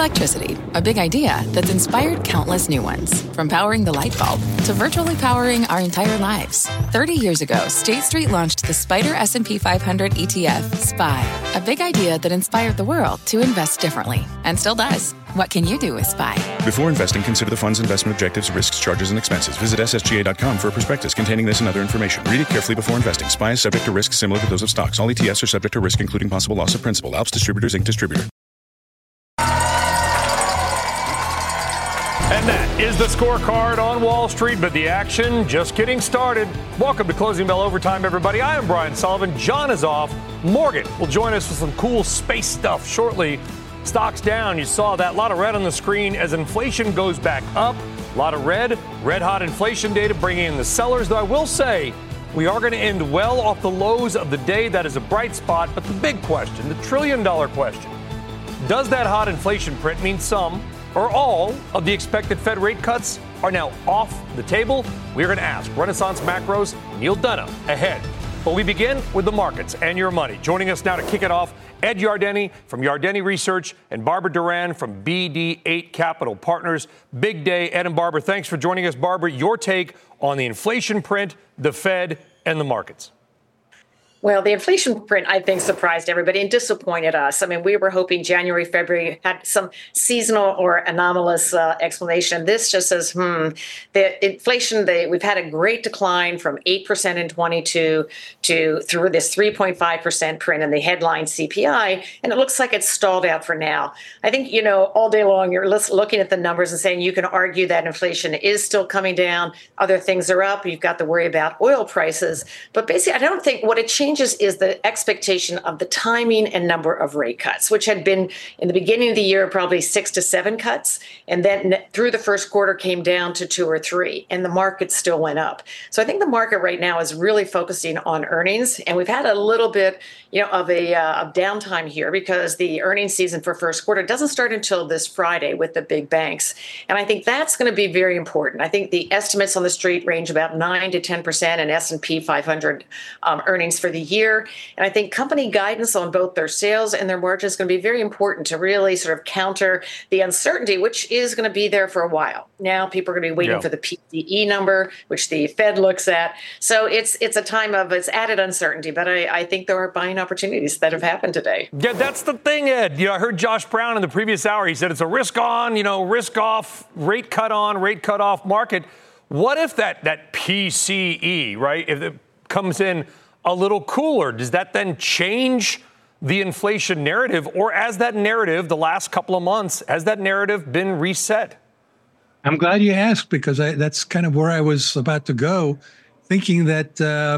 Electricity, a big idea that's inspired countless new ones. From powering the light bulb to virtually powering our entire lives. 30 years ago, State Street launched the SPDR S&P 500 ETF, SPY. A big idea that inspired the world to invest differently. And still does. What can you do with SPY? Before investing, consider the fund's investment objectives, risks, charges, and expenses. Visit ssga.com for a prospectus containing this and other information. Read it carefully before investing. SPY is subject to risks similar to those of stocks. All ETFs are subject to risk, including possible loss of principal. Alps Distributors, Inc. Distributor. And that is the scorecard on Wall Street, but the action just getting started. Welcome to Closing Bell Overtime, everybody. I am Brian Sullivan. John is off. Morgan will join us with some cool space stuff shortly. Stocks down. You saw that. A lot of red on the screen as inflation goes back up. A lot of red hot inflation data bringing in the sellers, though I will say we are going to end well off the lows of the day. That is a bright spot. But the big question, the trillion-dollar question, does that hot inflation print mean some or all of the expected Fed rate cuts are now off the table? We're going to ask Renaissance Macro's Neil Dunham ahead. But we begin with the markets and your money. Joining us now to kick it off, Ed Yardeni from Yardeni Research and Barbara Duran from BD8 Capital Partners. Big day, Ed and Barbara. Thanks for joining us. Barbara, your take on the inflation print, the Fed, and the markets. Well, the inflation print, I think, surprised everybody and disappointed us. I mean, we were hoping January, February had some seasonal or anomalous explanation. This just says, the inflation, we've had a great decline from 8% in 22 to through this 3.5% print in the headline CPI, and it looks like it's stalled out for now. I think, all day long you're looking at the numbers and saying you can argue that inflation is still coming down. Other things are up. You've got to worry about oil prices. But basically, I don't think what it changes is the expectation of the timing and number of rate cuts, which had been in the beginning of the year probably 6 to 7 cuts, and then through the first quarter came down to 2 or 3, and the market still went up. So I think the market right now is really focusing on earnings, and we've had a little bit, of downtime here because the earnings season for first quarter doesn't start until this Friday with the big banks, and I think that's going to be very important. I think the estimates on the street range about 9 to 10% in S&P 500 earnings for the year. And I think company guidance on both their sales and their margins is going to be very important to really sort of counter the uncertainty, which is going to be there for a while. Now people are going to be waiting for the PCE number, which the Fed looks at. So it's a time of added uncertainty, but I think there are buying opportunities that have happened today. Yeah, that's the thing, Ed. I heard Josh Brown in the previous hour. He said it's a risk on, risk off, rate cut on, rate cut off market. What if that PCE, right, if it comes in a little cooler, does that then change the inflation narrative? Or as that narrative, the last couple of months, has that narrative been reset? I'm glad you asked because that's kind of where I was about to go, thinking that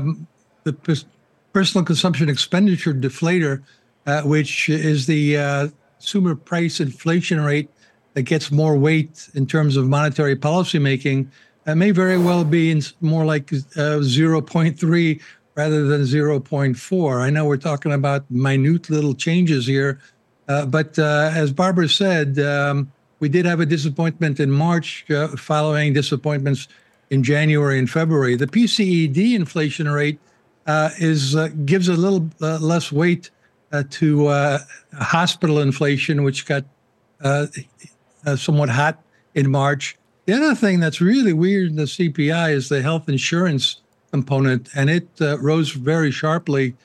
the personal consumption expenditure deflator, which is the consumer price inflation rate that gets more weight in terms of monetary policy making, may very well be more like 0.3 rather than 0.4. I know we're talking about minute little changes here, but as Barbara said, we did have a disappointment in March following disappointments in January and February. The PCED inflation rate gives a little less weight to hospital inflation, which got somewhat hot in March. The other thing that's really weird in the CPI is the health insurance component, and it rose very sharply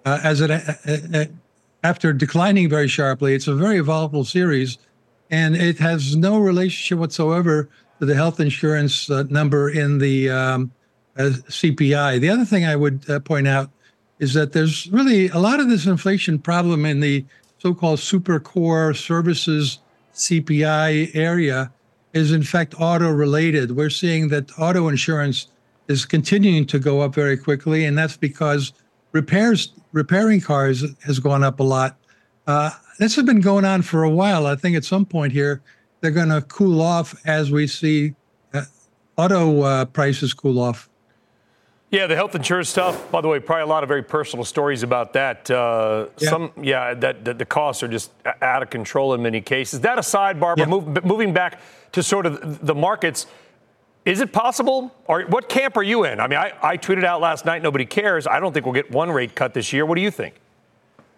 after declining very sharply. It's a very volatile series, and it has no relationship whatsoever to the health insurance number in the CPI. The other thing I would point out is that there's really a lot of this inflation problem in the so-called super core services CPI area is in fact auto related. We're seeing that auto insurance is continuing to go up very quickly, and that's because repairing cars has gone up a lot. This has been going on for a while. I think at some point here, they're going to cool off as we see auto prices cool off. Yeah, the health insurance stuff, by the way, probably a lot of very personal stories about that. That the costs are just out of control in many cases. That aside, Barbara, moving back to sort of the markets, is it possible, or what camp are you in? I mean, I tweeted out last night, nobody cares. I don't think we'll get one rate cut this year. What do you think?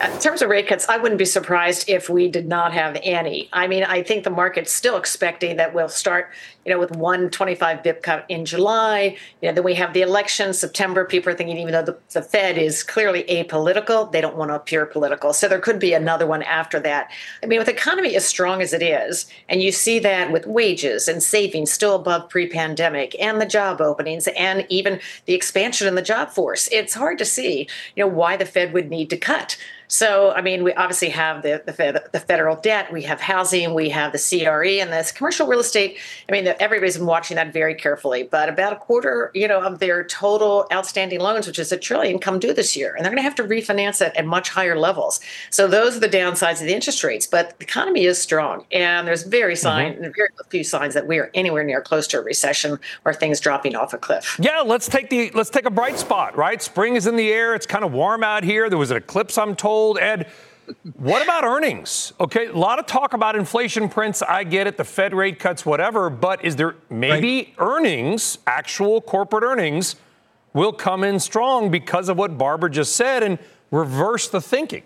In terms of rate cuts, I wouldn't be surprised if we did not have any. I mean, I think the market's still expecting that we'll start, with 125 bip cut in July. Then we have the election, September. People are thinking, even though the Fed is clearly apolitical, they don't want to appear political. So there could be another one after that. I mean, with the economy as strong as it is, and you see that with wages and savings still above pre-pandemic, and the job openings, and even the expansion in the job force, it's hard to see, why the Fed would need to cut. So, I mean, we obviously have the federal debt, we have housing, we have the CRE, and this commercial real estate. I mean, everybody's been watching that very carefully. But about a quarter, of their total outstanding loans, which is $1 trillion, come due this year, and they're going to have to refinance it at much higher levels. So those are the downsides of the interest rates. But the economy is strong, and there's very few signs that we are anywhere near close to a recession or things dropping off a cliff. Yeah, let's take a bright spot, right? Spring is in the air. It's kind of warm out here. There was an eclipse, I'm told. Ed, what about earnings? Okay, a lot of talk about inflation prints. I get it, the Fed rate cuts, whatever. But is there maybe earnings, actual corporate earnings, will come in strong because of what Barbara just said and reverse the thinking?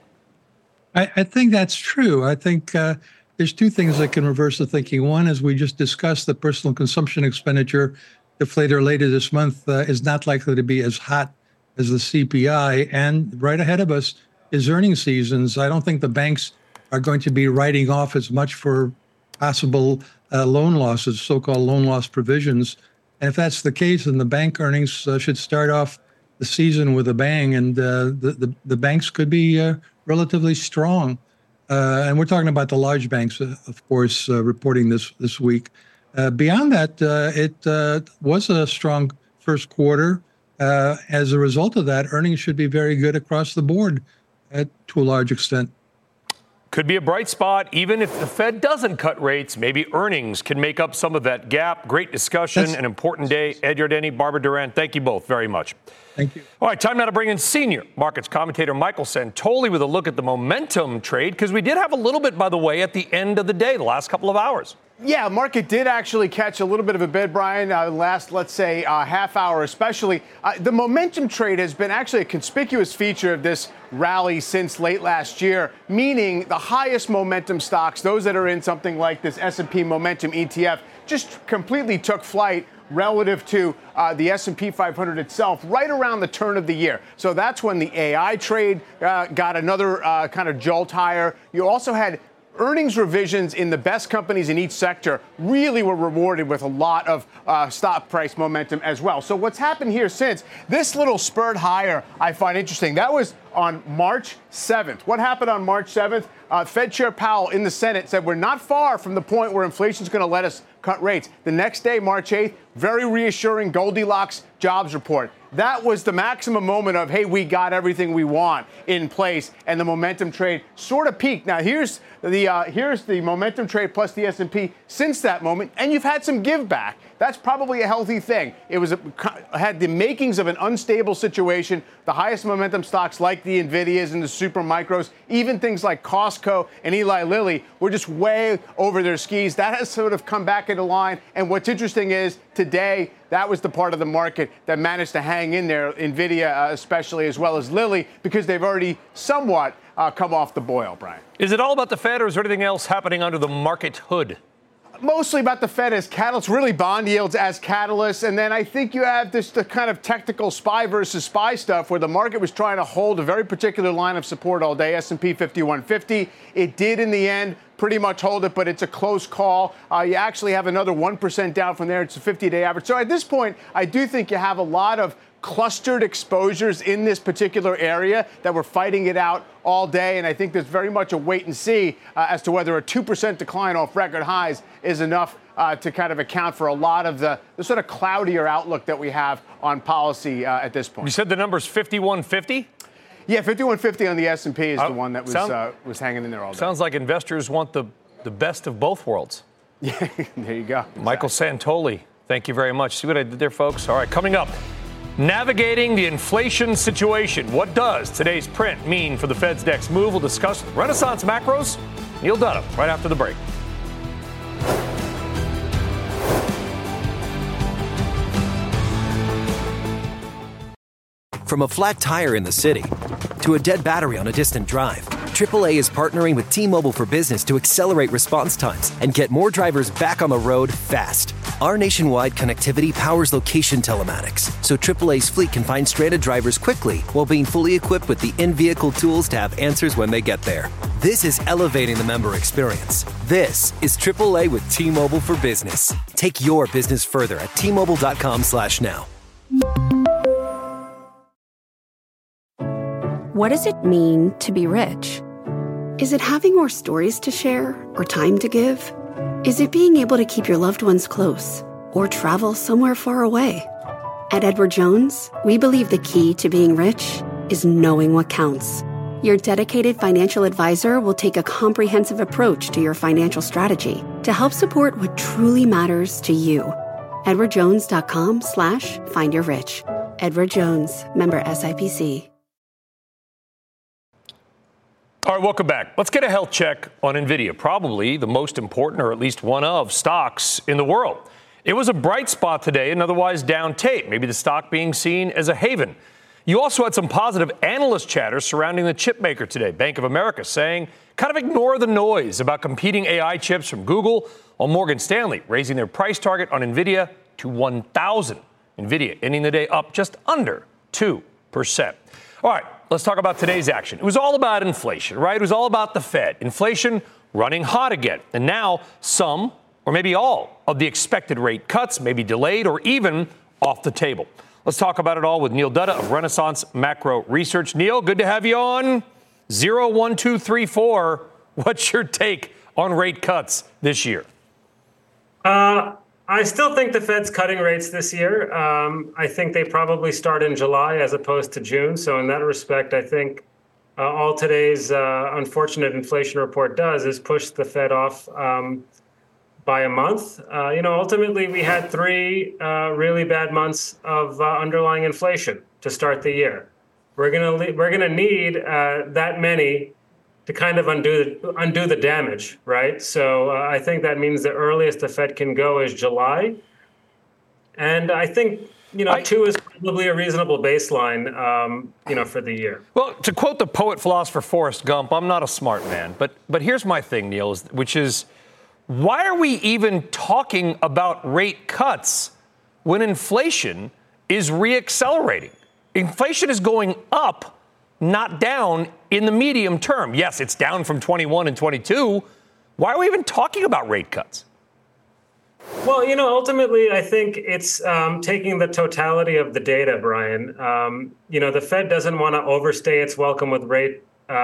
I think that's true. I think there's two things that can reverse the thinking. One, as we just discussed, the personal consumption expenditure deflator later this month is not likely to be as hot as the CPI. And right ahead of us is earnings seasons. I don't think the banks are going to be writing off as much for possible loan losses, so-called loan loss provisions. And if that's the case, then the bank earnings should start off the season with a bang, and the banks could be relatively strong. And we're talking about the large banks, of course, reporting this week. Beyond that, it was a strong first quarter. As a result of that, earnings should be very good across the board. To a large extent. Could be a bright spot, even if the Fed doesn't cut rates. Maybe earnings can make up some of that gap. Great discussion, an important day. Ed Yardeni, Barbara Durant, thank you both very much. Thank you. All right, time now to bring in senior markets commentator Michael Santoli with a look at the momentum trade, because we did have a little bit, by the way, at the end of the day, the last couple of hours. Yeah, market did actually catch a little bit of a bid, Brian, last, let's say, half hour especially. The momentum trade has been actually a conspicuous feature of this rally since late last year, meaning the highest momentum stocks, those that are in something like this S&P Momentum ETF, just completely took flight relative to the S&P 500 itself right around the turn of the year. So that's when the AI trade got another kind of jolt higher. You also had earnings revisions in the best companies in each sector really were rewarded with a lot of stock price momentum as well. So what's happened here since this little spurt higher, I find interesting. That was on March 7th. What happened on March 7th? Fed Chair Powell in the Senate said we're not far from the point where inflation is going to let us cut rates. The next day, March 8th, very reassuring Goldilocks jobs report. That was the maximum moment of, hey, we got everything we want in place, and the momentum trade sort of peaked. Now, here's the momentum trade plus the S&P since that moment, and you've had some give back. That's probably a healthy thing. It had the makings of an unstable situation. The highest momentum stocks like the NVIDIAs and the super micros, even things like Costco and Eli Lilly, were just way over their skis. That has sort of come back into line. And what's interesting is today, that was the part of the market that managed to hang in there, NVIDIA especially, as well as Lilly, because they've already somewhat come off the boil, Brian. Is it all about the Fed, or is there anything else happening under the market hood? Mostly about the Fed as catalysts, really bond yields as catalysts. And then I think you have the kind of technical spy versus spy stuff where the market was trying to hold a very particular line of support all day, S&P 5150. It did in the end pretty much hold it, but it's a close call. You actually have another 1% down from there. It's a 50-day average. So at this point, I do think you have a lot of clustered exposures in this particular area that were fighting it out all day. And I think there's very much a wait and see as to whether a 2% decline off record highs is enough to kind of account for a lot of the sort of cloudier outlook that we have on policy at this point. You said the number's 5150? Yeah, 5150 on the S&P is the one that was hanging in there all day. Sounds like investors want the best of both worlds. Yeah, there you go. Exactly. Michael Santoli, thank you very much. See what I did there, folks? All right, coming up. Navigating the inflation situation. What does today's print mean for the Fed's next move? We'll discuss Renaissance Macros. Neil Dunham, right after the break. From a flat tire in the city to a dead battery on a distant drive, AAA is partnering with T-Mobile for Business to accelerate response times and get more drivers back on the road fast. Our nationwide connectivity powers location telematics, so AAA's fleet can find stranded drivers quickly while being fully equipped with the in-vehicle tools to have answers when they get there. This is elevating the member experience. This is AAA with T-Mobile for Business. Take your business further at T-Mobile.com/now. What does it mean to be rich? Is it having more stories to share or time to give? Is it being able to keep your loved ones close or travel somewhere far away? At Edward Jones, we believe the key to being rich is knowing what counts. Your dedicated financial advisor will take a comprehensive approach to your financial strategy to help support what truly matters to you. EdwardJones.com/findyourrich. Edward Jones, member SIPC. All right, welcome back. Let's get a health check on NVIDIA, probably the most important, or at least one of, stocks in the world. It was a bright spot today, an otherwise down tape, maybe the stock being seen as a haven. You also had some positive analyst chatter surrounding the chip maker today, Bank of America, saying kind of ignore the noise about competing AI chips from Google, while Morgan Stanley raising their price target on NVIDIA to 1,000. NVIDIA ending the day up just under 2%. All right, let's talk about today's action. It was all about inflation, right? It was all about the Fed. Inflation running hot again. And now some, or maybe all, of the expected rate cuts may be delayed or even off the table. Let's talk about it all with Neil Dutta of Renaissance Macro Research. Neil, good to have you on. 01234. What's your take on rate cuts this year? I still think the Fed's cutting rates this year. I think they probably start in July as opposed to June. So in that respect, I think all today's unfortunate inflation report does is push the Fed off by a month. Ultimately, we had 3 really bad months of underlying inflation to start the year. We're gonna need that many to kind of undo the damage, right? So I think that means the earliest the Fed can go is July. And I think, 2 is probably a reasonable baseline, for the year. Well, to quote the poet philosopher Forrest Gump, I'm not a smart man, but here's my thing, Neil, which is, why are we even talking about rate cuts when inflation is reaccelerating? Inflation is going up, not down in the medium term. Yes, it's down from 21 and 22. Why are we even talking about rate cuts? Well, ultimately, I think it's taking the totality of the data, Brian. The Fed doesn't want to overstay its welcome with rates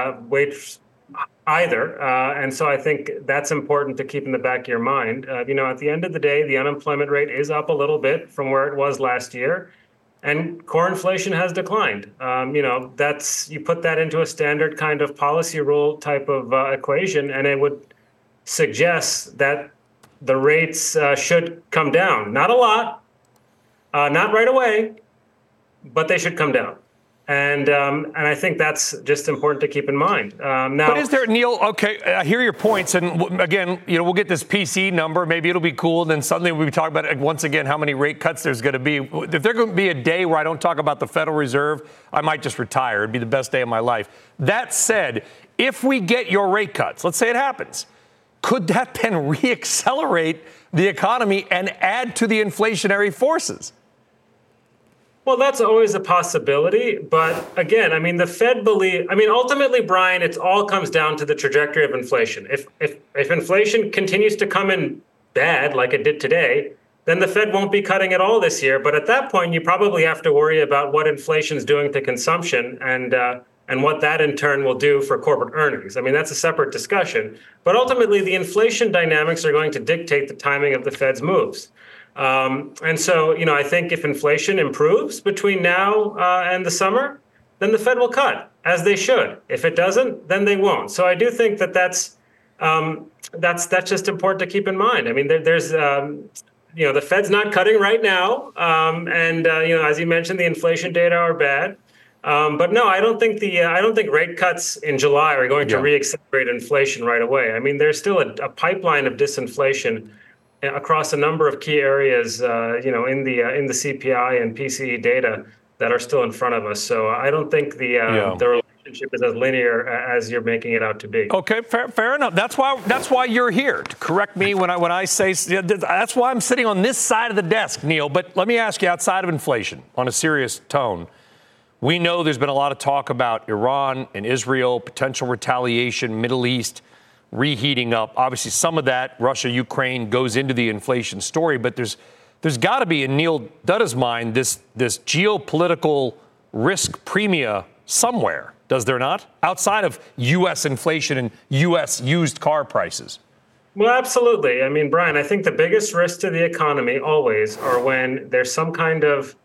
either. And so I think that's important to keep in the back of your mind. At the end of the day, the unemployment rate is up a little bit from where it was last year. And core inflation has declined. You put that into a standard kind of policy rule type of equation, and it would suggest that the rates should come down. Not a lot, not right away, but they should come down. And I think that's just important to keep in mind. Now, but is there, Neil? Okay, I hear your points, and again, we'll get this PCE number. Maybe it'll be cool. And then suddenly we'll be talking about once again how many rate cuts there's going to be. If there's going to be a day where I don't talk about the Federal Reserve, I might just retire. It'd be the best day of my life. That said, if we get your rate cuts, let's say it happens, could that then reaccelerate the economy and add to the inflationary forces? Well, that's always a possibility. But again, the Fed ultimately, Brian, it all comes down to the trajectory of inflation. If inflation continues to come in bad, like it did today, then the Fed won't be cutting at all this year. But at that point, you probably have to worry about what inflation is doing to consumption and what that in turn will do for corporate earnings. That's a separate discussion. But ultimately, the inflation dynamics are going to dictate the timing of the Fed's moves. And so, I think if inflation improves between now and the summer, then the Fed will cut, as they should. If it doesn't, then they won't. So I do think that's just important to keep in mind. There's the Fed's not cutting right now, and as you mentioned, the inflation data are bad. But no, I don't think rate cuts in July are going to reaccelerate inflation right away. There's still a pipeline of disinflation across a number of key areas, in the CPI and PCE data that are still in front of us. So I don't think the relationship is as linear as you're making it out to be. Okay, fair enough. That's why you're here, to correct me when I say. That's why I'm sitting on this side of the desk, Neil. But let me ask you, outside of inflation, on a serious tone, we know there's been a lot of talk about Iran and Israel, potential retaliation, Middle East reheating up. Obviously, some of that, Russia, Ukraine, goes into the inflation story. But there's got to be, in Neil Dutta's mind, this geopolitical risk premia somewhere, does there not? Outside of U.S. inflation and U.S. used car prices. Well, absolutely. I mean, Brian, I think the biggest risk to the economy always are when there's some kind of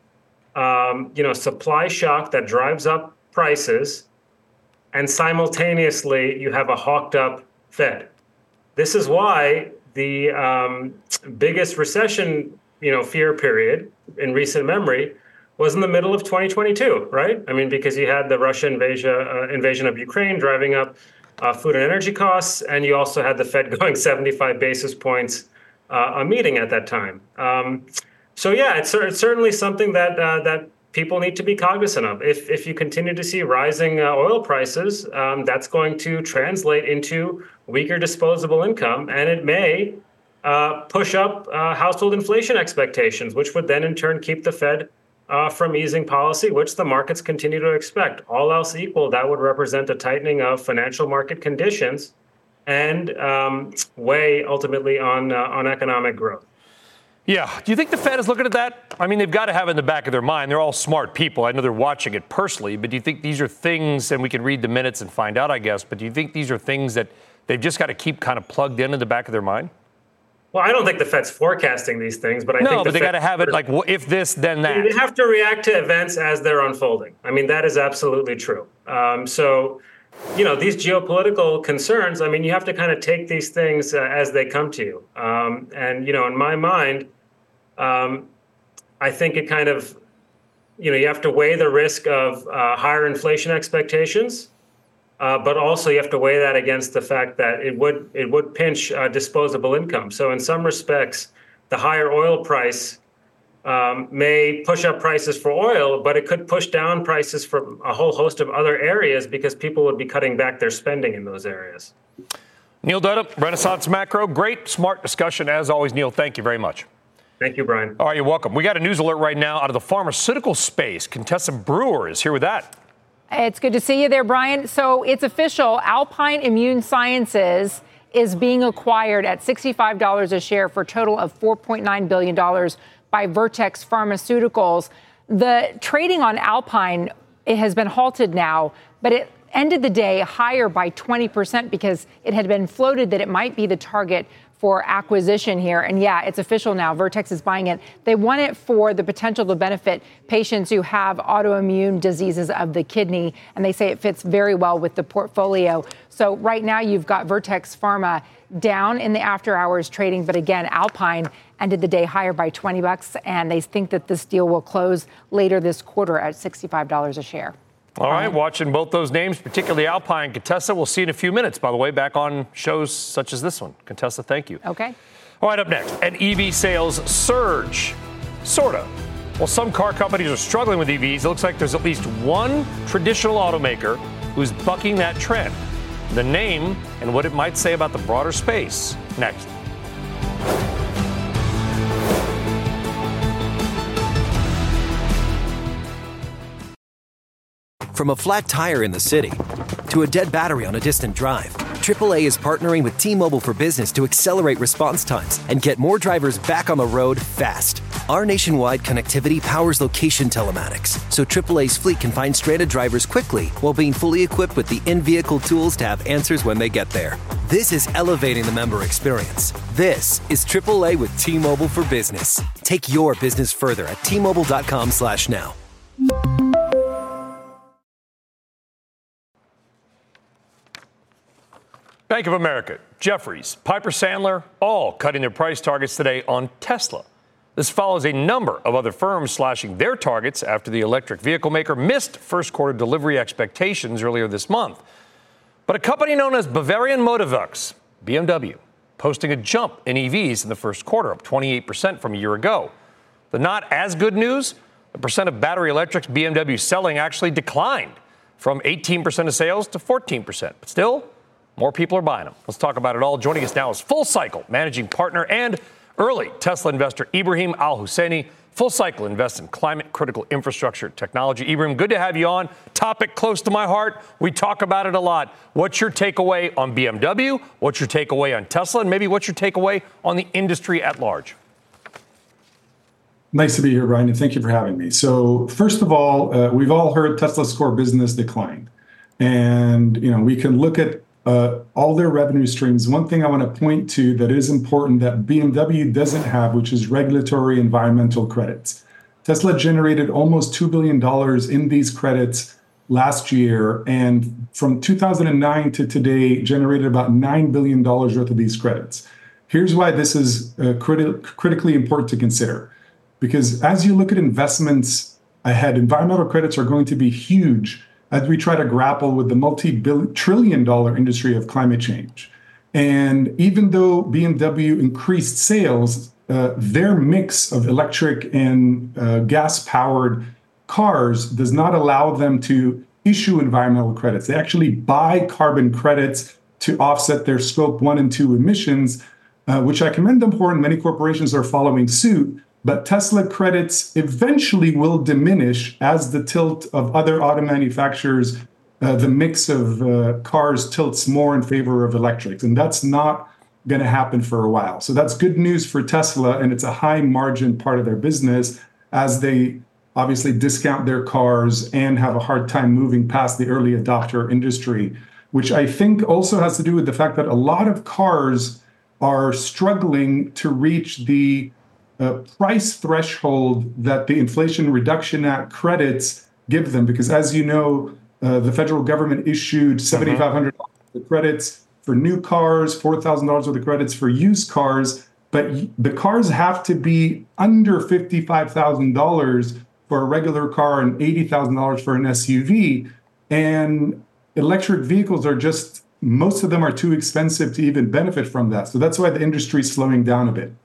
supply shock that drives up prices, and simultaneously you have a hawked up Fed. This is why the biggest recession, fear period in recent memory was in the middle of 2022, right? I mean, because you had the Russian invasion of Ukraine driving up food and energy costs, and you also had the Fed going 75 basis points a meeting at that time. So yeah, it's certainly something that people need to be cognizant of. If you continue to see rising oil prices, that's going to translate into weaker disposable income, and it may push up household inflation expectations, which would then in turn keep the Fed from easing policy, which the markets continue to expect. All else equal, that would represent a tightening of financial market conditions and weigh ultimately on economic growth. Yeah. Do you think the Fed is looking at that? I mean, they've got to have it in the back of their mind. They're all smart people. I know they're watching it personally, but do you think these are things, and we can read the minutes and find out, I guess, but do you think these are things that they've just got to keep kind of plugged in the back of their mind? Well, I don't think the Fed's forecasting these things, but I think they got to have it like, if this, then that. They have to react to events as they're unfolding. I mean, that is absolutely true. So, these geopolitical concerns, I mean, you have to kind of take these things as they come to you. And, in my mind, I think it kind of, you have to weigh the risk of higher inflation expectations. But also you have to weigh that against the fact that it would pinch disposable income. So in some respects, the higher oil price may push up prices for oil, but it could push down prices for a whole host of other areas because people would be cutting back their spending in those areas. Neil Dutta, Renaissance Macro. Great, smart discussion. As always, Neil, thank you very much. Thank you, Brian. All right, you're welcome. We got a news alert right now out of the pharmaceutical space. Contessa Brewer is here with that. It's good to see you there, Brian. So it's official. Alpine Immune Sciences is being acquired at $65 a share for a total of $4.9 billion by Vertex Pharmaceuticals. The trading on Alpine, it has been halted now, but it ended the day higher by 20% because it had been floated that it might be the target for acquisition here. And yeah, it's official now. Vertex is buying it. They want it for the potential to benefit patients who have autoimmune diseases of the kidney. And they say it fits very well with the portfolio. So right now you've got Vertex Pharma down in the after hours trading. But again, Alpine ended the day higher by $20. And they think that this deal will close later this quarter at $65 a share. All right, watching both those names, particularly Alpine. Contessa, we'll see in a few minutes, by the way, back on shows such as this one. Contessa, thank you. Okay. All right, up next, and EV sales surge. Sort of. While some car companies are struggling with EVs, it looks like there's at least one traditional automaker who's bucking that trend. The name and what it might say about the broader space. Next. From a flat tire in the city to a dead battery on a distant drive, AAA is partnering with T-Mobile for Business to accelerate response times and get more drivers back on the road fast. Our nationwide connectivity powers location telematics, so AAA's fleet can find stranded drivers quickly while being fully equipped with the in-vehicle tools to have answers when they get there. This is elevating the member experience. This is AAA with T-Mobile for Business. Take your business further at T-Mobile.com/now. Bank of America, Jefferies, Piper Sandler, all cutting their price targets today on Tesla. This follows a number of other firms slashing their targets after the electric vehicle maker missed first quarter delivery expectations earlier this month. But a company known as Bavarian Motorworks, BMW, posting a jump in EVs in the first quarter, up 28% from a year ago. The not as good news, the percent of battery electrics BMW selling actually declined from 18% of sales to 14%. But still, more people are buying them. Let's talk about it all. Joining us now is Full Cycle managing partner and early Tesla investor Ibrahim Al-Husseini. Full Cycle invests in climate-critical infrastructure technology. Ibrahim, good to have you on. Topic close to my heart. We talk about it a lot. What's your takeaway on BMW? What's your takeaway on Tesla? And maybe what's your takeaway on the industry at large? Nice to be here, Brian, and thank you for having me. So first of all, we've all heard Tesla's core business declined. And, we can look at all their revenue streams. One thing I want to point to that is important that BMW doesn't have, which is regulatory environmental credits. Tesla generated almost $2 billion in these credits last year, and from 2009 to today, generated about $9 billion worth of these credits. Here's why this is critically important to consider. Because as you look at investments ahead, environmental credits are going to be huge as we try to grapple with the multi-trillion-dollar industry of climate change. And even though BMW increased sales, their mix of electric and gas-powered cars does not allow them to issue environmental credits. They actually buy carbon credits to offset their Scope 1 and 2 emissions, which I commend them for, and many corporations are following suit. But Tesla credits eventually will diminish as the tilt of other auto manufacturers, the mix of cars tilts more in favor of electrics. And that's not going to happen for a while. So that's good news for Tesla, and it's a high margin part of their business as they obviously discount their cars and have a hard time moving past the early adopter industry, which I think also has to do with the fact that a lot of cars are struggling to reach the price threshold that the Inflation Reduction Act credits give them. Because as you know, the federal government issued $7,500 of credits for new cars, $4,000 worth of credits for used cars, but the cars have to be under $55,000 for a regular car and $80,000 for an SUV. And electric vehicles are just, most of them are too expensive to even benefit from that. So that's why the industry is slowing down a bit.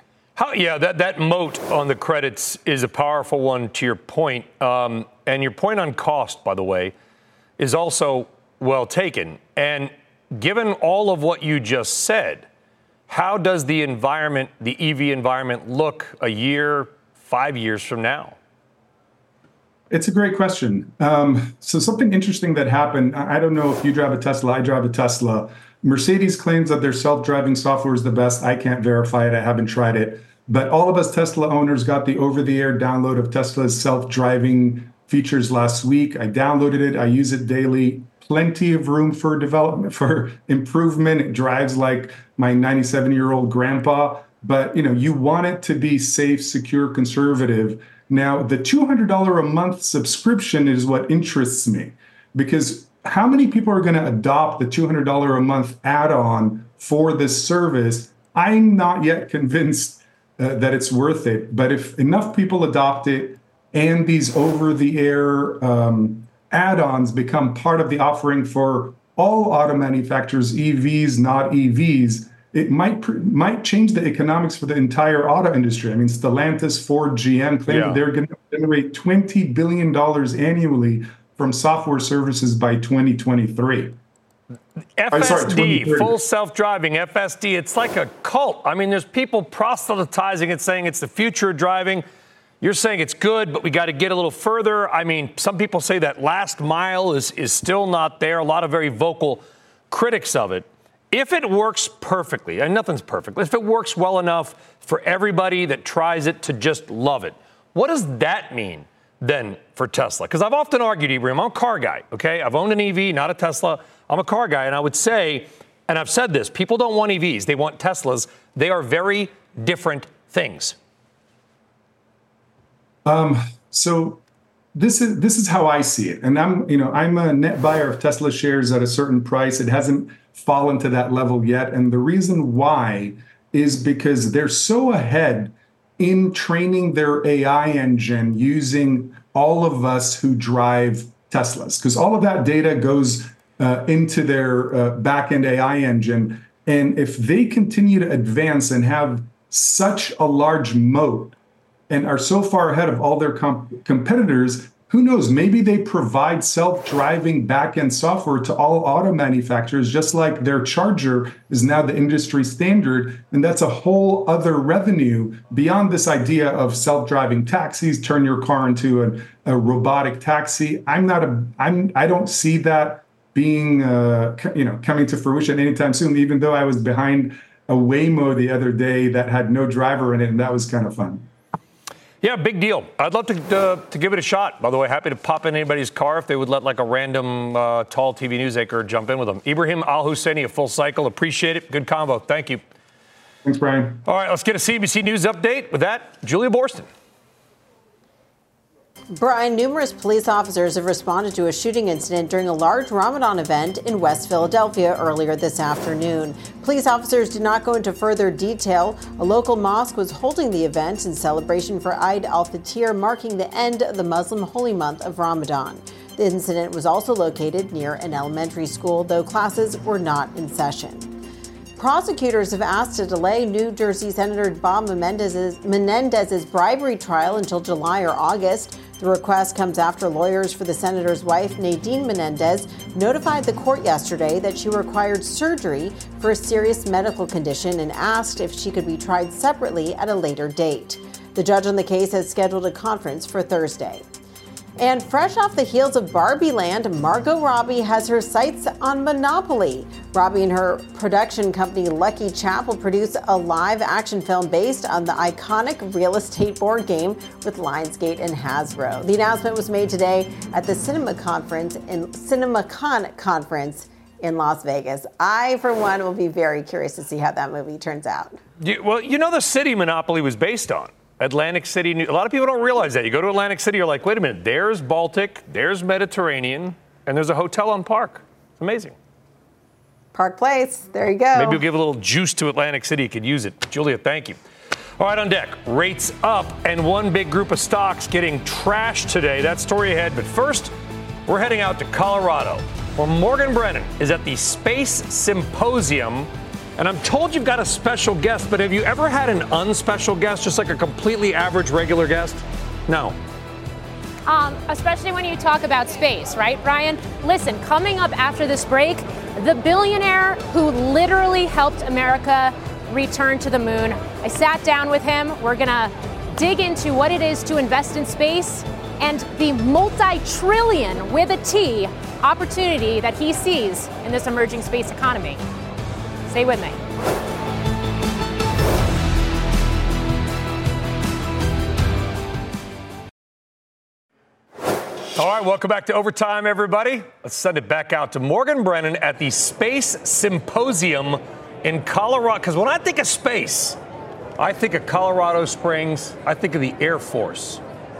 That moat on the credits is a powerful one to your point. And your point on cost, by the way, is also well taken. And given all of what you just said, how does the environment, the EV environment, look a year, 5 years from now? It's a great question. So something interesting that happened, I don't know if you drive a Tesla, I drive a Tesla. Mercedes claims that their self-driving software is the best. I can't verify it. I haven't tried it. But all of us Tesla owners got the over-the-air download of Tesla's self-driving features last week. I downloaded it. I use it daily. Plenty of room for development, for improvement. It drives like my 97-year-old grandpa. But, you want it to be safe, secure, conservative. Now, the $200 a month subscription is what interests me, because how many people are going to adopt the $200 a month add-on for this service? I'm not yet convinced that it's worth it. But if enough people adopt it and these over-the-air add-ons become part of the offering for all auto manufacturers, EVs, not EVs, it might change the economics for the entire auto industry. I mean, Stellantis, Ford, GM claim that they're going to generate $20 billion annually from software services by 2023. FSD, full self-driving, FSD, it's like a cult. I mean, there's people proselytizing it, saying it's the future of driving. You're saying it's good, but we got to get a little further. I mean, some people say that last mile is still not there. A lot of very vocal critics of it. If it works perfectly, and nothing's perfect, if it works well enough for everybody that tries it to just love it, what does that mean then for Tesla? Because I've often argued, Ibrahim, I'm a car guy, okay? I've owned an EV, not a Tesla. I'm a car guy, and I would say, and I've said this, people don't want EVs, they want Teslas. They are very different things. So this is how I see it. And I'm a net buyer of Tesla shares at a certain price. It hasn't fallen to that level yet. And the reason why is because they're so ahead in training their AI engine using all of us who drive Teslas, because all of that data goes into their back-end AI engine. And if they continue to advance and have such a large moat and are so far ahead of all their competitors, who knows, maybe they provide self-driving back-end software to all auto manufacturers, just like their charger is now the industry standard. And that's a whole other revenue beyond this idea of self-driving taxis, turn your car into a robotic taxi. I don't see that being, coming to fruition anytime soon, even though I was behind a Waymo the other day that had no driver in it, and that was kind of fun. Yeah, big deal. I'd love to give it a shot. By the way, happy to pop in anybody's car if they would let like a random tall TV news anchor jump in with them. Ibrahim Al-Husseini, a full cycle. Appreciate it. Good convo. Thank you. Thanks, Brian. All right, let's get a CNBC News update. With that, Julia Boorstin. Brian, numerous police officers have responded to a shooting incident during a large Ramadan event in West Philadelphia earlier this afternoon. Police officers did not go into further detail. A local mosque was holding the event in celebration for Eid al-Fitr, marking the end of the Muslim holy month of Ramadan. The incident was also located near an elementary school, though classes were not in session. Prosecutors have asked to delay New Jersey Senator Bob Menendez's bribery trial until July or August. The request comes after lawyers for the senator's wife, Nadine Menendez, notified the court yesterday that she required surgery for a serious medical condition and asked if she could be tried separately at a later date. The judge on the case has scheduled a conference for Thursday. And fresh off the heels of Barbie Land, Margot Robbie has her sights on Monopoly. Robbie and her production company Lucky Chap will produce a live-action film based on the iconic real estate board game with Lionsgate and Hasbro. The announcement was made today at the CinemaCon conference in Las Vegas. I, for one, will be very curious to see how that movie turns out. Well, the city Monopoly was based on. Atlantic City. A lot of people don't realize that. You go to Atlantic City, you're like, wait a minute, there's Baltic, there's Mediterranean, and there's a hotel on Park. It's amazing. Park Place. There you go. Maybe we'll give a little juice to Atlantic City. You could use it. Julia, thank you. All right, on deck, rates up and one big group of stocks getting trashed today. That story ahead. But first, we're heading out to Colorado, where Morgan Brennan is at the Space Symposium. And I'm told you've got a special guest, but have you ever had an unspecial guest, just like a completely average regular guest? No. Especially when you talk about space, right, Brian? Listen, coming up after this break, the billionaire who literally helped America return to the moon. I sat down with him. We're going to dig into what it is to invest in space and the multi-trillion, with a T, opportunity that he sees in this emerging space economy. Stay with me. All right, welcome back to Overtime, everybody. Let's send it back out to Morgan Brennan at the Space Symposium in Colorado. Because when I think of space, I think of Colorado Springs. I think of the Air Force.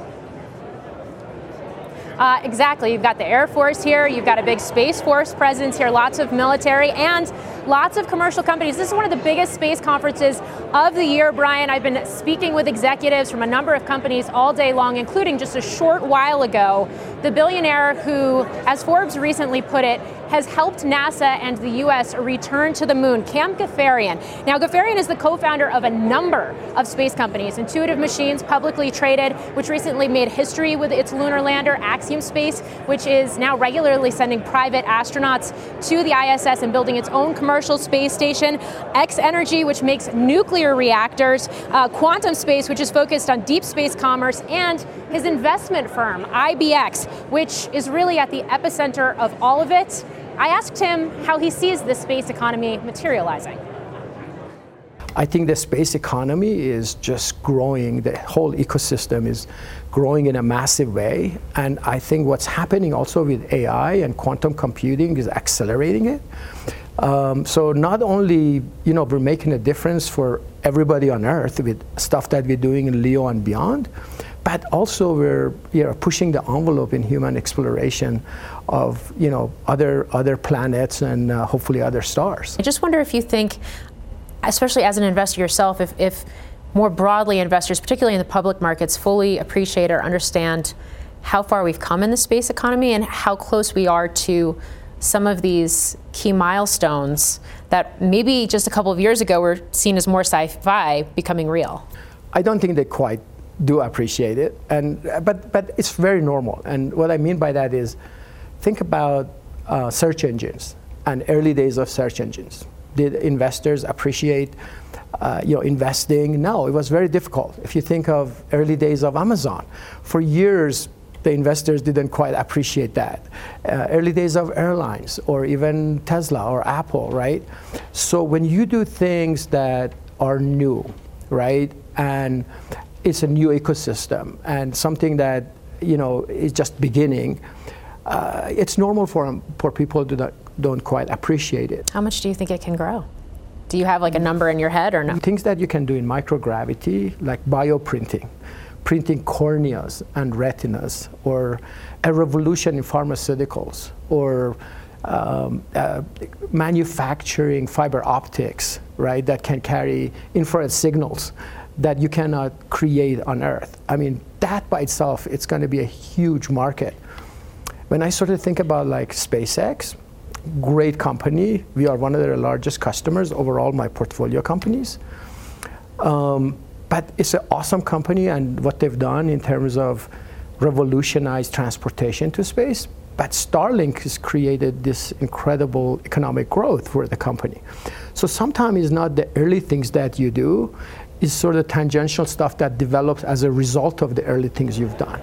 Exactly. You've got the Air Force here. You've got a big Space Force presence here, lots of military and lots of commercial companies. This is one of the biggest space conferences of the year, Brian. I've been speaking with executives from a number of companies all day long, including just a short while ago, the billionaire who, as Forbes recently put it, has helped NASA and the U.S. return to the moon, Cam Ghaffarian. Now, Ghaffarian is the co-founder of a number of space companies, Intuitive Machines, publicly traded, which recently made history with its lunar lander, Axiom Space, which is now regularly sending private astronauts to the ISS and building its own commercial space station, X Energy, which makes nuclear reactors, Quantum Space, which is focused on deep space commerce, and his investment firm, IBX, which is really at the epicenter of all of it. I asked him how he sees the space economy materializing. I think the space economy is just growing. The whole ecosystem is growing in a massive way. And I think what's happening also with AI and quantum computing is accelerating it. So not only, we're making a difference for everybody on Earth with stuff that we're doing in LEO and beyond, but also we're pushing the envelope in human exploration of other planets and hopefully other stars. I just wonder if you think, especially as an investor yourself, if more broadly investors, particularly in the public markets, fully appreciate or understand how far we've come in the space economy and how close we are to some of these key milestones that maybe just a couple of years ago were seen as more sci-fi becoming real. I don't think they quite do appreciate it, but it's very normal. And what I mean by that is, think about search engines and early days of search engines. Did investors appreciate investing? No, it was very difficult. If you think of early days of Amazon, for years the investors didn't quite appreciate that. Early days of airlines, or even Tesla or Apple, right? So when you do things that are new, right, and it's a new ecosystem and something that is just beginning, it's normal for people to don't quite appreciate it. How much do you think it can grow? Do you have like a number in your head or no? Things that you can do in microgravity, like bioprinting, printing corneas and retinas, or a revolution in pharmaceuticals, or manufacturing fiber optics, right, that can carry infrared signals that you cannot create on Earth. I mean, that by itself, it's going to be a huge market. When I sort of think about like SpaceX, great company. We are one of their largest customers over all my portfolio companies. But it's an awesome company, and what they've done in terms of revolutionize transportation to space. But Starlink has created this incredible economic growth for the company. So sometimes it's not the early things that you do, it's sort of tangential stuff that develops as a result of the early things you've done.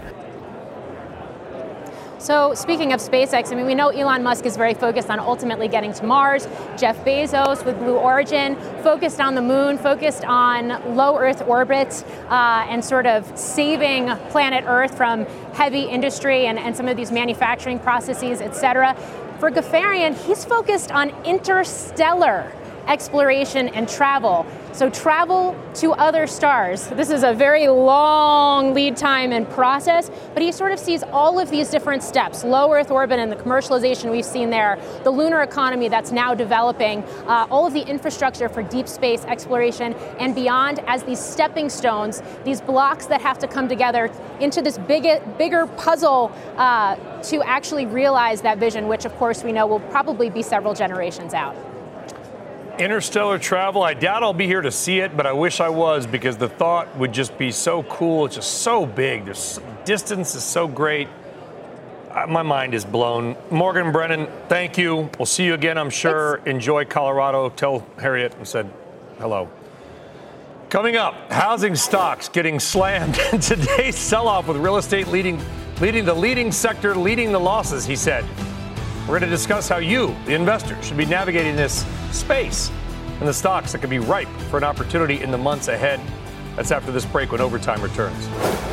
So speaking of SpaceX, I mean, we know Elon Musk is very focused on ultimately getting to Mars. Jeff Bezos with Blue Origin, focused on the moon, focused on low Earth orbit, and sort of saving planet Earth from heavy industry and some of these manufacturing processes, et cetera. For Ghaffarian, he's focused on interstellar exploration and travel. So travel to other stars. This is a very long lead time and process, but he sort of sees all of these different steps, low Earth orbit and the commercialization we've seen there, the lunar economy that's now developing, all of the infrastructure for deep space exploration and beyond as these stepping stones, these blocks that have to come together into this bigger puzzle to actually realize that vision, which of course we know will probably be several generations out. Interstellar travel, I doubt I'll be here to see it, but I wish I was, because the thought would just be so cool. It's just so big. Distance is so great. My mind is blown. Morgan Brennan, thank you. We'll see you again, I'm sure. Enjoy Colorado. Tell Harriet I said hello. Coming up, housing stocks getting slammed in today's sell-off, with real estate leading the leading sector, leading the losses, he said. We're going to discuss how you, the investor, should be navigating this space and the stocks that could be ripe for an opportunity in the months ahead. That's after this break when Overtime returns.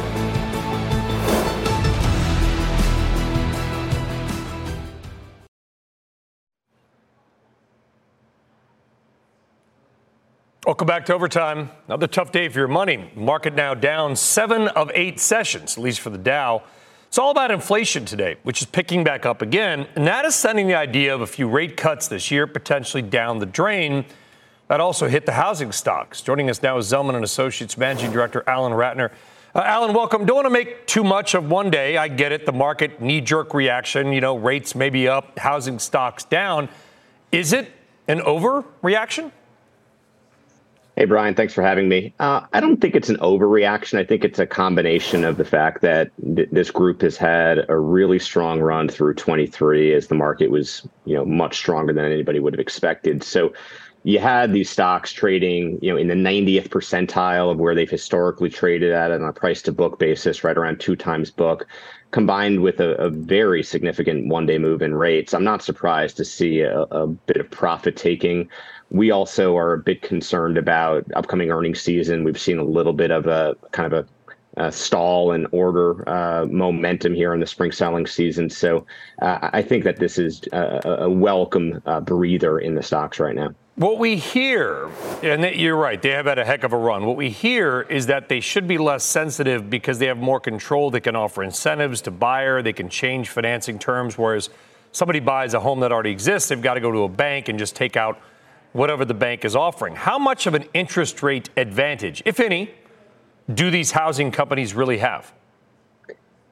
Welcome back to Overtime. Another tough day for your money. Market now down 7 of 8 sessions, at least for the Dow. It's all about inflation today, which is picking back up again, and that is sending the idea of a few rate cuts this year potentially down the drain. That also hit the housing stocks. Joining us now is Zelman & Associates Managing Director Alan Ratner. Alan, welcome. Don't want to make too much of one day. I get it. The market knee-jerk reaction, rates may be up, housing stocks down. Is it an overreaction? Hey, Brian, thanks for having me. I don't think it's an overreaction. I think it's a combination of the fact that this group has had a really strong run through 23 as the market was, much stronger than anybody would have expected. So you had these stocks trading, in the 90th percentile of where they've historically traded at on a price to book basis, right around 2 times book, combined with a very significant one-day move in rates. I'm not surprised to see a bit of profit taking. We also are a bit concerned about upcoming earnings season. We've seen a little bit of a kind of a stall in order momentum here in the spring selling season. So I think that this is a welcome breather in the stocks right now. What we hear, and you're right, they have had a heck of a run. What we hear is that they should be less sensitive because they have more control. They can offer incentives to buyer. They can change financing terms, whereas somebody buys a home that already exists, they've got to go to a bank and just take out whatever the bank is offering. How much of an interest rate advantage, if any, do these housing companies really have?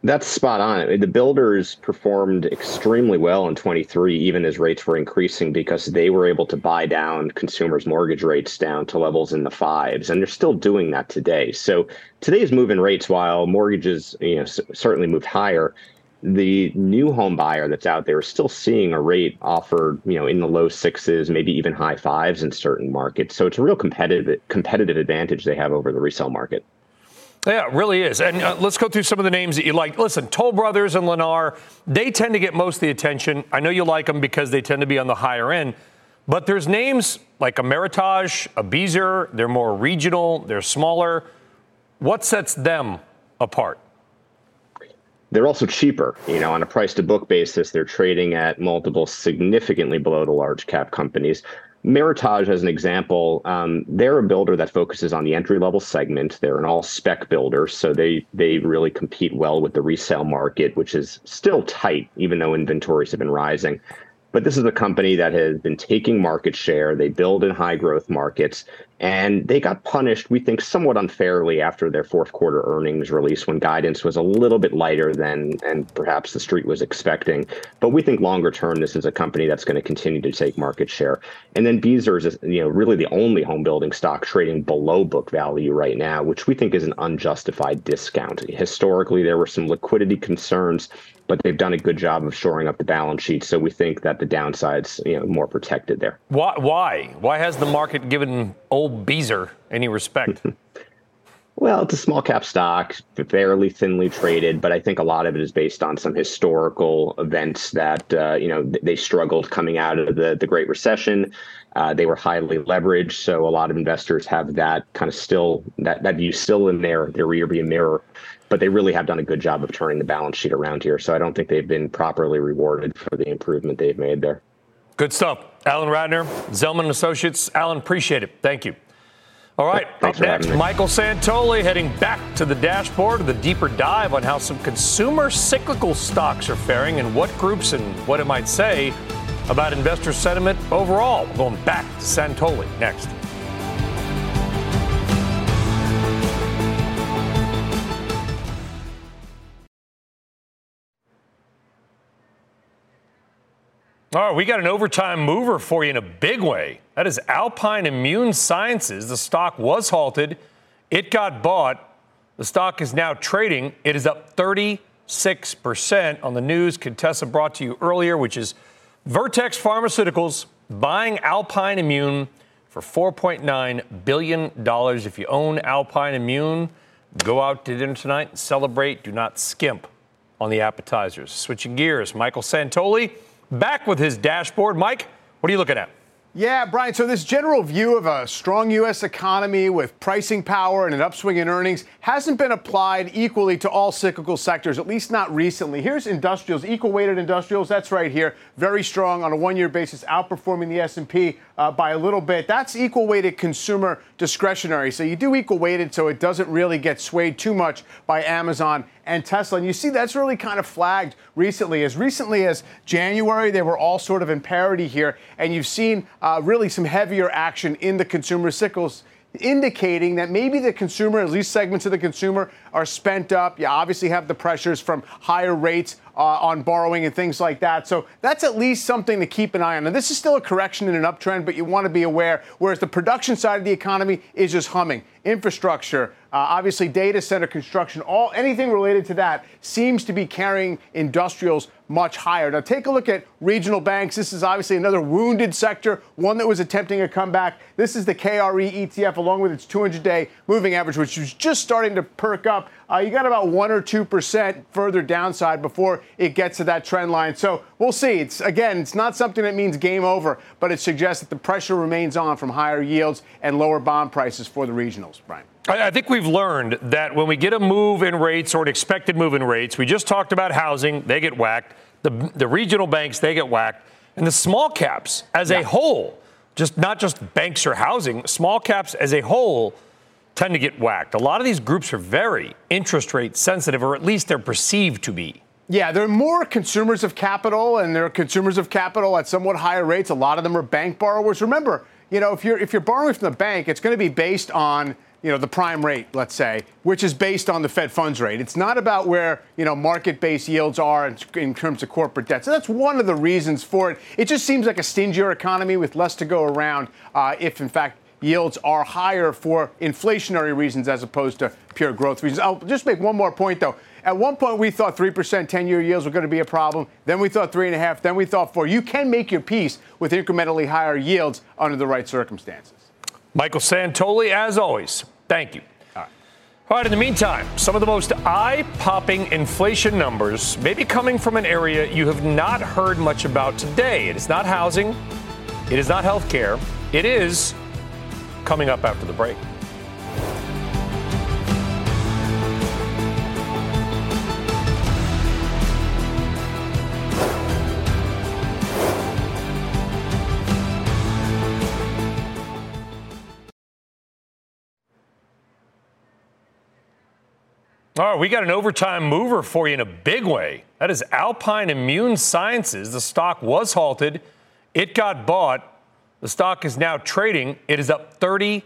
That's spot on. The builders performed extremely well in 23, even as rates were increasing, because they were able to buy down consumers' mortgage rates down to levels in the fives, and they're still doing that today. So today's move in rates, while mortgages certainly moved higher, the new home buyer that's out there is still seeing a rate offered, in the low sixes, maybe even high fives in certain markets. So it's a real competitive advantage they have over the resale market. Yeah, it really is. And let's go through some of the names that you like. Listen, Toll Brothers and Lennar, they tend to get most of the attention. I know you like them because they tend to be on the higher end. But there's names like a Meritage, a Beazer. They're more regional. They're smaller. What sets them apart? They're also cheaper. On a price to book basis, they're trading at multiples significantly below the large cap companies. Meritage, as an example, they're a builder that focuses on the entry-level segment. They're an all-spec builder, so they really compete well with the resale market, which is still tight, even though inventories have been rising. But this is a company that has been taking market share. They build in high-growth markets, and they got punished, we think, somewhat unfairly after their fourth quarter earnings release, when guidance was a little bit lighter than and perhaps the street was expecting. But we think longer term, this is a company that's going to continue to take market share. And then Beazer is, really the only home building stock trading below book value right now, which we think is an unjustified discount. Historically, there were some liquidity concerns, but they've done a good job of shoring up the balance sheet. So we think that the downside's, more protected there. Why? Why has the market given old Beazer any respect? Well, it's a small cap stock, fairly thinly traded, but I think a lot of it is based on some historical events that, they struggled coming out of the Great Recession. They were highly leveraged. So a lot of investors have that kind of still, that view still in their rearview mirror. But they really have done a good job of turning the balance sheet around here. So I don't think they've been properly rewarded for the improvement they've made there. Good stuff. Alan Ratner, Zelman & Associates. Alan, appreciate it. Thank you. All right, up next, Michael Santoli heading back to the dashboard with a deeper dive on how some consumer cyclical stocks are faring and what groups and what it might say about investor sentiment overall. We're going back to Santoli next. All right, we got an overtime mover for you in a big way. That is Alpine Immune Sciences. The stock was halted. It got bought. The stock is now trading. It is up 36% on the news Contessa brought to you earlier, which is Vertex Pharmaceuticals buying Alpine Immune for $4.9 billion. If you own Alpine Immune, go out to dinner tonight and celebrate. Do not skimp on the appetizers. Switching gears, Michael Santoli back with his dashboard. Mike, what are you looking at? Yeah, Brian, so this general view of a strong U.S. economy with pricing power and an upswing in earnings hasn't been applied equally to all cyclical sectors, at least not recently. Here's industrials, equal-weighted industrials. That's right here. Very strong on a one-year basis, outperforming the S&P by a little bit. That's equal-weighted consumer discretionary. So you do equal-weighted so it doesn't really get swayed too much by Amazon and Tesla. And you see that's really kind of flagged recently. As recently as January, they were all sort of in parity here. And you've seen really some heavier action in the consumer cycles, indicating that maybe the consumer, at least segments of the consumer, are spent up. You obviously have the pressures from higher rates on borrowing and things like that. So that's at least something to keep an eye on. Now, this is still a correction in an uptrend, but you want to be aware, whereas the production side of the economy is just humming. Infrastructure, obviously data center construction, anything related to that seems to be carrying industrials much higher. Now, take a look at regional banks. This is obviously another wounded sector, one that was attempting a comeback. This is the KRE ETF along with its 200-day moving average, which is just starting to perk up. You got about 1 or 2% further downside before it gets to that trend line. So we'll see. It's not something that means game over, but it suggests that the pressure remains on from higher yields and lower bond prices for the regionals, Brian. I think we've learned that when we get a move in rates or an expected move in rates, we just talked about housing, they get whacked. The regional banks, they get whacked. And the small caps as a whole, not just banks or housing, small caps as a whole tend to get whacked. A lot of these groups are very interest rate sensitive, or at least they're perceived to be. Yeah, they're more consumers of capital, and they're consumers of capital at somewhat higher rates. A lot of them are bank borrowers. Remember, if you're borrowing from the bank, it's going to be based on the prime rate, let's say, which is based on the Fed funds rate. It's not about where, market-based yields are in terms of corporate debt. So that's one of the reasons for it. It just seems like a stingier economy with less to go around if, in fact, yields are higher for inflationary reasons as opposed to pure growth reasons. I'll just make one more point, though. At one point, we thought 3% 10-year yields were going to be a problem. Then we thought 3.5%. Then we thought 4%. You can make your peace with incrementally higher yields under the right circumstances. Michael Santoli, as always, thank you. All right, in the meantime, some of the most eye-popping inflation numbers may be coming from an area you have not heard much about today. It is not housing. It is not health care. It is coming up after the break. All right, we got an overtime mover for you in a big way. That is Alpine Immune Sciences. The stock was halted. It got bought. The stock is now trading. It is up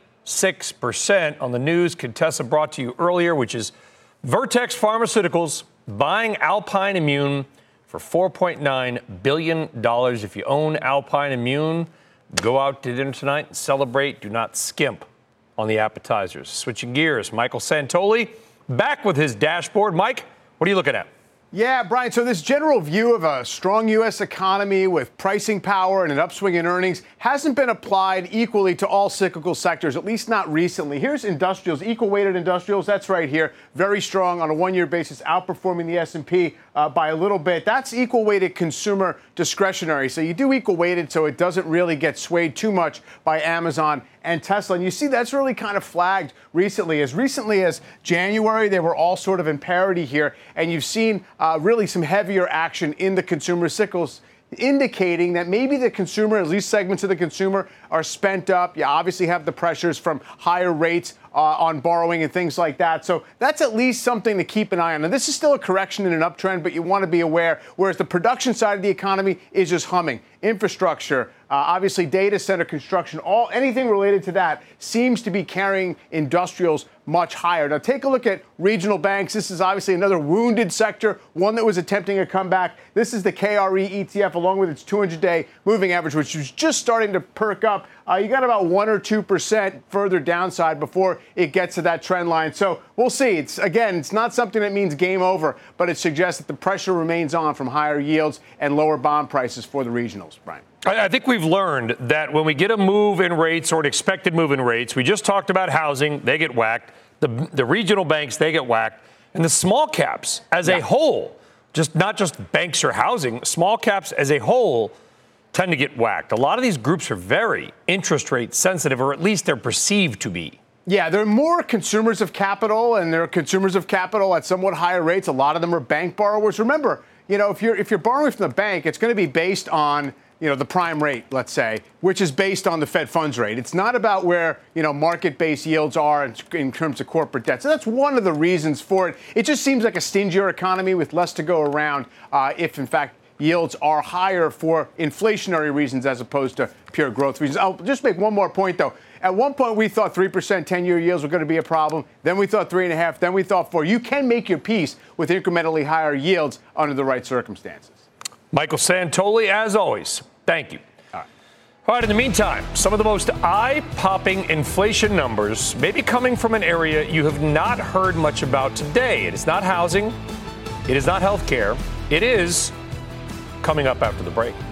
36% on the news Contessa brought to you earlier, which is Vertex Pharmaceuticals buying Alpine Immune for $4.9 billion. If you own Alpine Immune, go out to dinner tonight and celebrate. Do not skimp on the appetizers. Switching gears, Michael Santoli back with his dashboard. Mike, what are you looking at? Yeah, Brian, so this general view of a strong U.S. economy with pricing power and an upswing in earnings hasn't been applied equally to all cyclical sectors, at least not recently. Here's industrials, equal-weighted industrials. That's right here. Very strong on a one-year basis, outperforming the S&P by a little bit. That's equal-weighted consumer discretionary. So you do equal-weighted so it doesn't really get swayed too much by Amazon and Tesla. And you see that's really kind of flagged recently. As recently as January, they were all sort of in parity here. And you've seen really some heavier action in the consumer cycles, indicating that maybe the consumer, at least segments of the consumer, are spent up. You obviously have the pressures from higher rates on borrowing and things like that. So that's at least something to keep an eye on. Now, this is still a correction in an uptrend, but you want to be aware, whereas the production side of the economy is just humming. Infrastructure, obviously data center construction, anything related to that seems to be carrying industrials much higher. Now, take a look at regional banks. This is obviously another wounded sector, one that was attempting a comeback. This is the KRE ETF along with its 200-day moving average, which is just starting to perk up. You got about 1 or 2% further downside before it gets to that trend line. So we'll see. It's not something that means game over, but it suggests that the pressure remains on from higher yields and lower bond prices for the regionals, Brian. I think we've learned that when we get a move in rates or an expected move in rates, we just talked about housing, they get whacked. The regional banks, they get whacked. And the small caps as a whole, not just banks or housing, small caps as a whole tend to get whacked. A lot of these groups are very interest rate sensitive, or at least they're perceived to be. Yeah, they're more consumers of capital, and they're consumers of capital at somewhat higher rates. A lot of them are bank borrowers. Remember, if you're borrowing from the bank, it's going to be based on the prime rate, let's say, which is based on the Fed funds rate. It's not about where, market-based yields are in terms of corporate debt. So that's one of the reasons for it. It just seems like a stingier economy with less to go around if, in fact, yields are higher for inflationary reasons as opposed to pure growth reasons. I'll just make one more point, though. At one point, we thought 3% 10-year yields were going to be a problem. Then we thought 3.5%. Then we thought 4%. You can make your peace with incrementally higher yields under the right circumstances. Michael Santoli, as always, thank you. All right, in the meantime, some of the most eye-popping inflation numbers may be coming from an area you have not heard much about today. It is not housing. It is not health care. It is coming up after the break.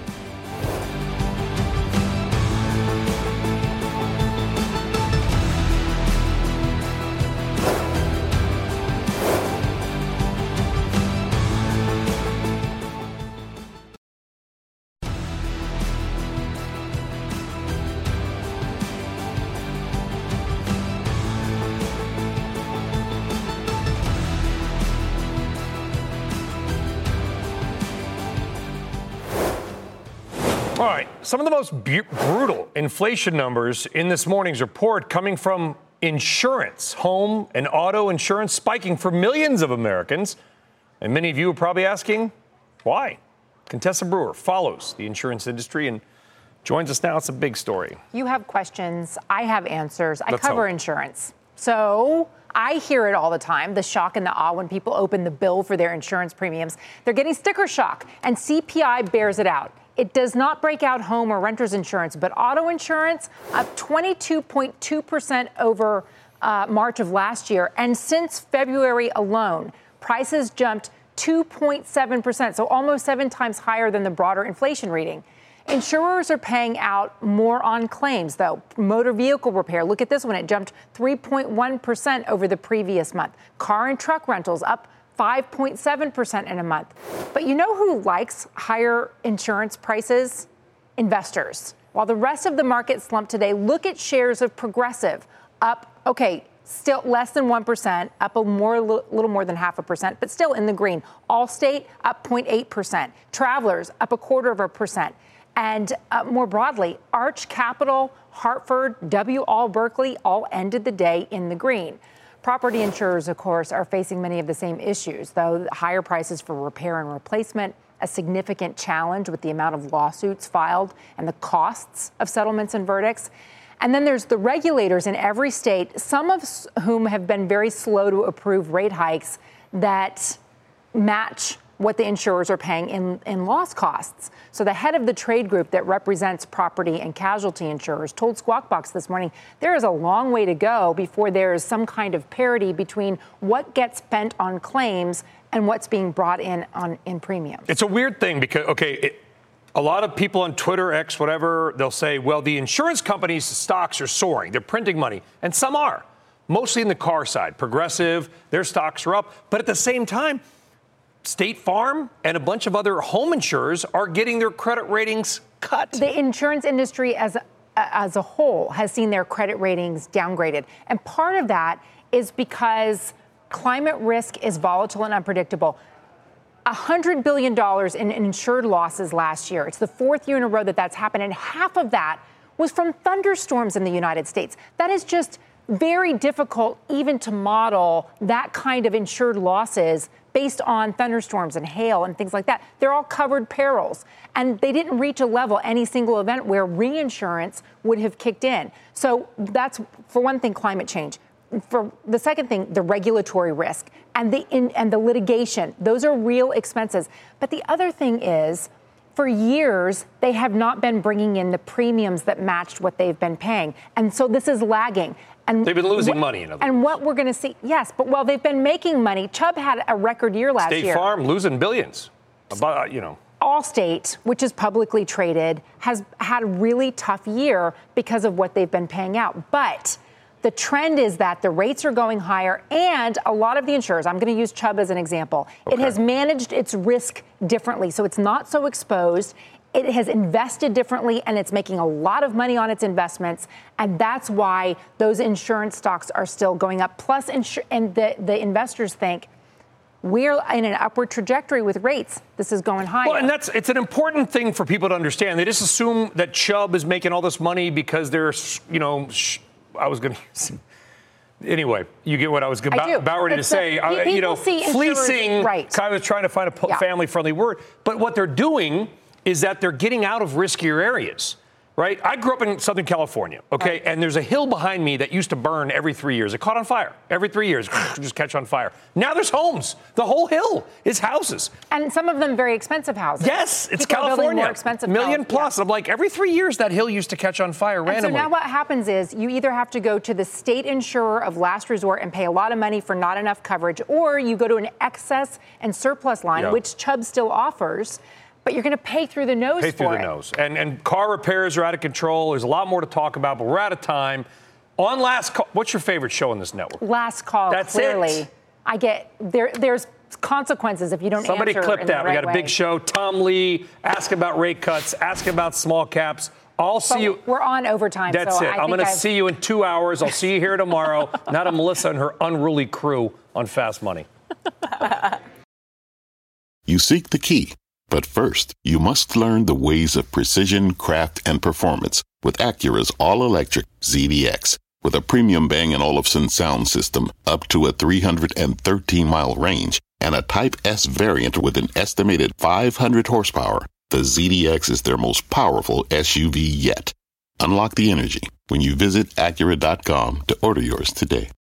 All right, some of the most brutal inflation numbers in this morning's report coming from insurance, home and auto insurance spiking for millions of Americans. And many of you are probably asking, why? Contessa Brewer follows the insurance industry and joins us now. It's a big story. You have questions. I have answers. I cover insurance. So I hear it all the time, the shock and the awe when people open the bill for their insurance premiums. They're getting sticker shock, and CPI bears it out. It does not break out home or renter's insurance, but auto insurance up 22.2% over March of last year. And since February alone, prices jumped 2.7%, so almost 7 times higher than the broader inflation reading. Insurers are paying out more on claims, though. Motor vehicle repair, look at this one. It jumped 3.1% over the previous month. Car and truck rentals up 5.7% in a month. But you know who likes higher insurance prices? Investors. While the rest of the market slumped today, look at shares of Progressive up, still less than 1%, up a little more than 0.5%, but still in the green. Allstate up 0.8%. Travelers up 0.25%. And more broadly, Arch Capital, Hartford, W. All Berkeley all ended the day in the green. Property insurers, of course, are facing many of the same issues, though higher prices for repair and replacement, a significant challenge with the amount of lawsuits filed and the costs of settlements and verdicts. And then there's the regulators in every state, some of whom have been very slow to approve rate hikes that match what the insurers are paying in loss costs. So the head of the trade group that represents property and casualty insurers told Squawk Box this morning there is a long way to go before there is some kind of parity between what gets spent on claims and what's being brought in premiums. It's a weird thing because, a lot of people on Twitter, X, whatever, they'll say, well, the insurance companies' stocks are soaring. They're printing money. And some are, mostly in the car side. Progressive, their stocks are up. But at the same time, State Farm and a bunch of other home insurers are getting their credit ratings cut. The insurance industry as a whole has seen their credit ratings downgraded. And part of that is because climate risk is volatile and unpredictable. $100 billion in insured losses last year. It's the 4th year in a row that that's happened. And half of that was from thunderstorms in the United States. That is just very difficult even to model that kind of insured losses based on thunderstorms and hail and things like that. They're all covered perils. And they didn't reach a level, any single event, where reinsurance would have kicked in. So that's, for one thing, climate change. For the second thing, the regulatory risk and the litigation. Those are real expenses. But the other thing is, for years, they have not been bringing in the premiums that matched what they've been paying. And so this is lagging. And they've been losing money, in other words. And what we're going to see, yes, but while they've been making money, Chubb had a record year last year. State Farm losing billions. Allstate, which is publicly traded, has had a really tough year because of what they've been paying out. But the trend is that the rates are going higher, and a lot of the insurers, I'm going to use Chubb as an example, it has managed its risk differently, so it's not so exposed. It has invested differently, and it's making a lot of money on its investments, and that's why those insurance stocks are still going up. Plus, and the investors think we're in an upward trajectory with rates. This is going higher. Well, and it's an important thing for people to understand. They just assume that Chubb is making all this money because they're, I was going to. Anyway, you get what I was about ready to say. Fleecing. Right. I was trying to find a family-friendly word. But what they're doing is that they're getting out of riskier areas, right? I grew up in Southern California, right. And there's a hill behind me that used to burn every 3 years. It caught on fire every 3 years, just catch on fire. Now there's homes. The whole hill is houses. And some of them very expensive houses. Yes, it's People California. More expensive million plus. Yeah. I'm like, every 3 years that hill used to catch on fire randomly. So now what happens is you either have to go to the state insurer of last resort and pay a lot of money for not enough coverage, or you go to an excess and surplus line, which Chubb still offers. But you're going to pay through the nose And car repairs are out of control. There's a lot more to talk about, but we're out of time. On Last Call, what's your favorite show on this network? Last Call, That's clearly. It. I get, there's consequences if you don't Somebody answer clip in that. The right we got a big show. Tom Lee, ask about rate cuts, ask about small caps. I'll see you. We're on overtime. That's it. I'm going to see you in 2 hours. I'll see you here tomorrow. Not a Melissa and her unruly crew on Fast Money. You seek the key. But first, you must learn the ways of precision, craft, and performance with Acura's all-electric ZDX. With a premium Bang & Olufsen sound system up to a 313-mile range and a Type S variant with an estimated 500 horsepower, the ZDX is their most powerful SUV yet. Unlock the energy when you visit Acura.com to order yours today.